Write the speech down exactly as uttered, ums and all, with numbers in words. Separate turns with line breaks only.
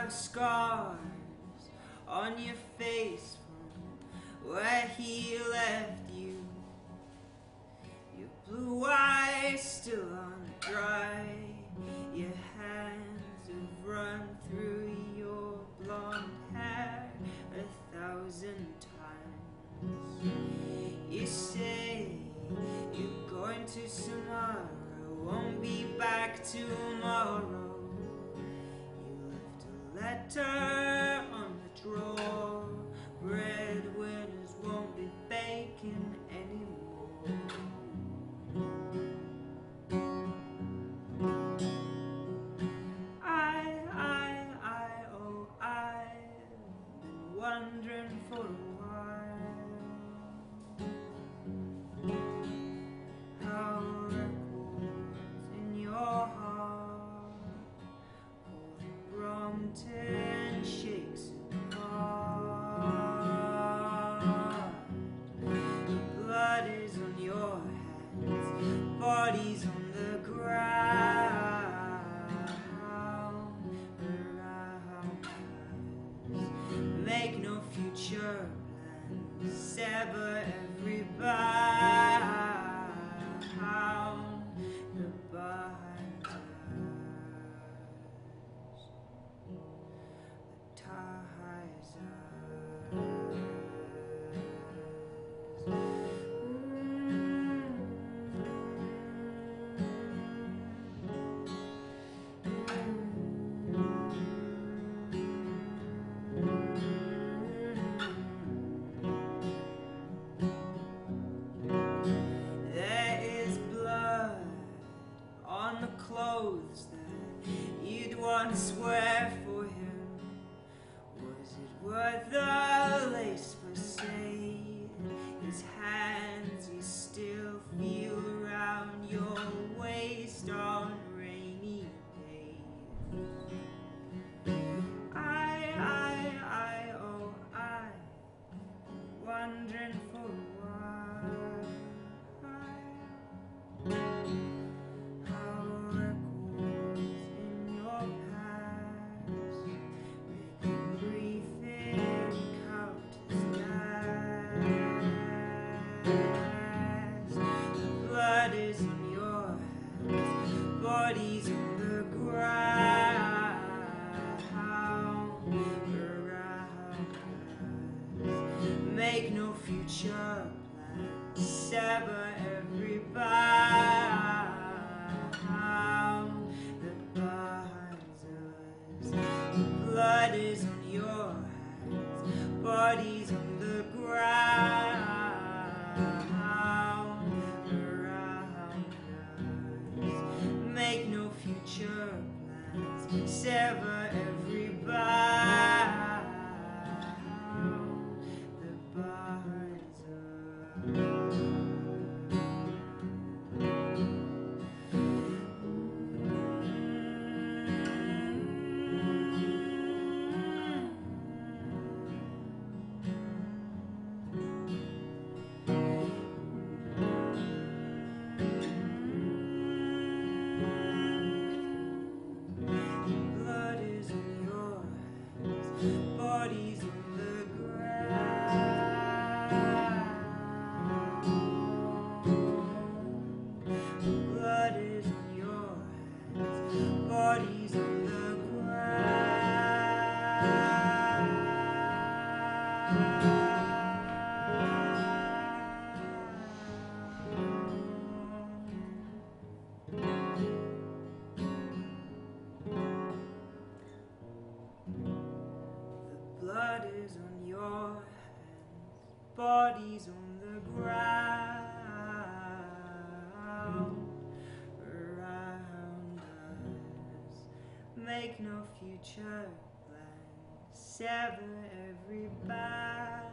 have scars on your face from where he left you. Your blue eyes still aren't dry. Your hands have run through your blonde hair a thousand times. You say you're going to tomorrow, won't be back tomorrow. You left a letter on the drawer. Breadwinners won't be baking anymore. I, I, I, oh, I've been wondering for a while how records in your heart hold Brompton shakes apart. Blood is on your hands, bodies on the ground. Make no future plans, sever every bound. The behind us, the ties us. On the clothes that you'd once wear for him, was it worth the lace for say? His hands you still feel around your waist on rainy days. I, I, I, oh, I, wondering for a while. Blood is in your hands, bodies on the ground. Make no future plans, sever every bound that binds us. Blood is on your hands, bodies on the ground. Make no future plans, sever every bound that binds us. Bodies on the ground. Blood is on your hands, bodies on the Blood is on your hands, bodies on the ground. Around us, make no future plans, sever every bound.